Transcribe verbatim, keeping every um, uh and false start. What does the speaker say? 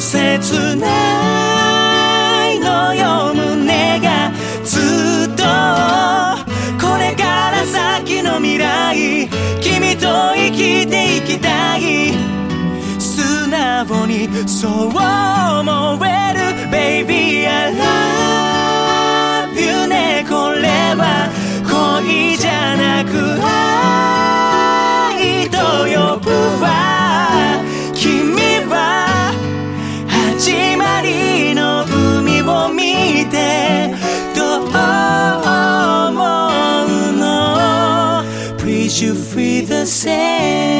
切ないのよ胸がずっとこれから先の未来君と生きていきたい素直にそう思える Baby I love you ねこれは恋じゃなく愛と呼ぶわ君は始まりの海を見てどう思うの Please you feel the same